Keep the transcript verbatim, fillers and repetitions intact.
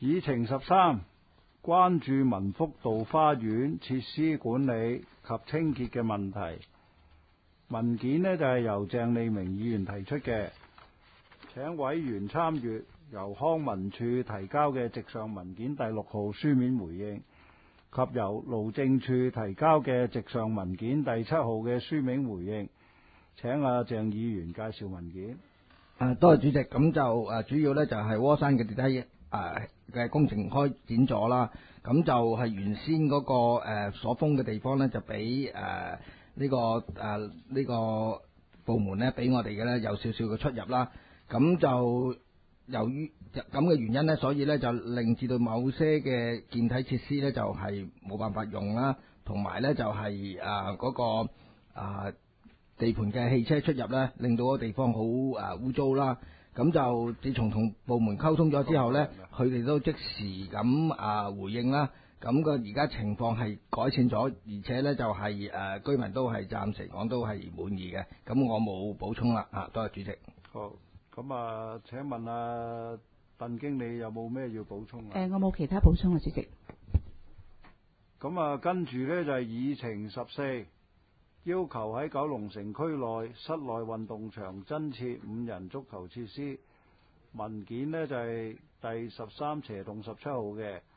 議程十三，關注民福道花園設施管理及清潔嘅問題。文件呢就係由鄭利明議員提出嘅，請委員參閱由康文署提交嘅直上文件第六號書面回應，及由勞政處提交嘅直上文件第七號嘅書面回應。請阿鄭議員介紹文件。 誒，多謝主席。咁就誒主要呢就係窩山嘅地底誒嘅工程開展咗啦。咁就係原先嗰個誒所封嘅地方呢，就俾誒呢個誒呢個部門呢俾我哋嘅呢有少少嘅出入啦。咁就由於咁嘅原因呢，所以呢就令至到某些嘅建體設施呢就係冇辦法用啦，同埋呢就係誒嗰個啊地盤嘅汽車出入呢，令到個地方好誒污糟啦。咁就自從同部門溝通咗之後呢，佢哋都即時咁啊回應啦。咁個而家情況係改善咗，而且呢就係誒居民都係暫時講都係滿意嘅。咁我冇補充啦。啊，多謝主席。 好，咁啊，請問啊，鄧經理有冇咩要補充啊？ 誒，我冇其他補充啦，主席。 咁啊，跟住呢就係議程十四。要求喺九龍城區內室內運動場增設五人足球設施，文件呢就係第十三斜洞十七號嘅，